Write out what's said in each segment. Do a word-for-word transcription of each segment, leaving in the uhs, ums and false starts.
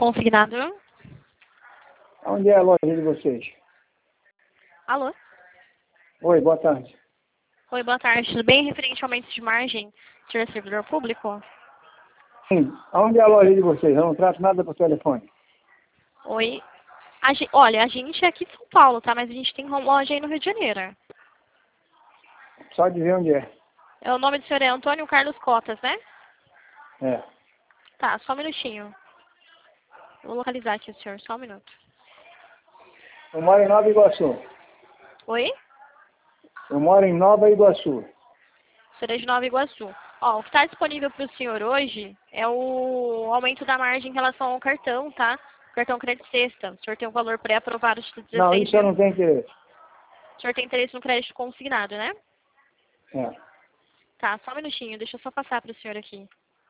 Consignado. Onde é a loja de vocês? Alô? Oi, boa tarde. Oi, boa tarde. Tudo bem? Referente ao aumento de margem, senhor servidor público? Sim. Onde é a loja de vocês? Eu não trato nada por telefone. Oi. A gen- Olha, a gente é aqui de São Paulo, tá? Mas a gente tem loja aí no Rio de Janeiro. Só dizer onde é. É, o nome do senhor é Antônio Carlos Cotas, né? É. Tá, só um minutinho. Vou localizar aqui o senhor, só um minuto. Eu moro em Nova Iguaçu. Oi? Eu moro em Nova Iguaçu. O senhor é de Nova Iguaçu. Ó, o que está disponível para o senhor hoje é o aumento da margem em relação ao cartão, tá? Cartão crédito sexta. O senhor tem um valor pré-aprovado de Não, dezesseis isso eu mil. não tenho interesse. O senhor tem interesse no crédito consignado, né? É. Tá, só um minutinho. Deixa eu só passar para o senhor aqui.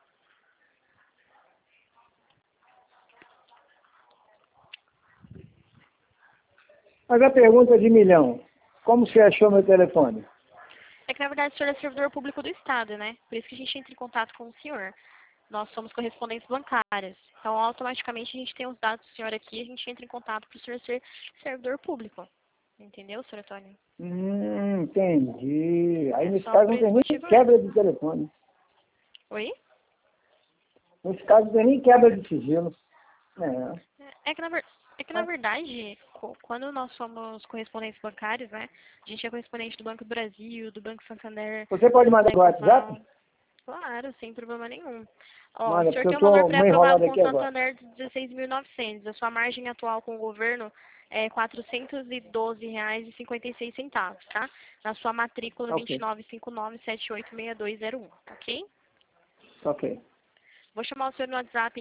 Mas a pergunta de milhão. Como você achou meu telefone? É que, na verdade, o senhor é servidor público do Estado, né? Por isso que a gente entra em contato com o senhor. Nós somos correspondentes bancárias. Então, automaticamente, a gente tem os dados do senhor aqui e a gente entra em contato para o senhor ser servidor público. Entendeu, senhor Antônio? Hum, entendi. Aí É nesse só caso por não esse tem nem motivo quebra mesmo. de telefone. Oi? Nesse caso não tem nem quebra de sigilo. É. É que, na, ver- é que, na verdade, co- quando nós somos correspondentes bancários, né? A gente é correspondente do Banco do Brasil, do Banco Santander, Você pode do mandar Banco no WhatsApp? Central. Claro, sem problema nenhum. Ó, o Manda, senhor porque eu tem um valor estou meio pré-aprovado enrolado com o aqui agora. Santander de dezesseis mil e novecentos. A sua margem atual com o governo é quatrocentos e doze reais e cinquenta e seis centavos, tá? Na sua matrícula vinte e Ok, nove cinquenta e nove, setenta e oito, sessenta e dois zero um, ok? ok. Vou chamar o senhor no WhatsApp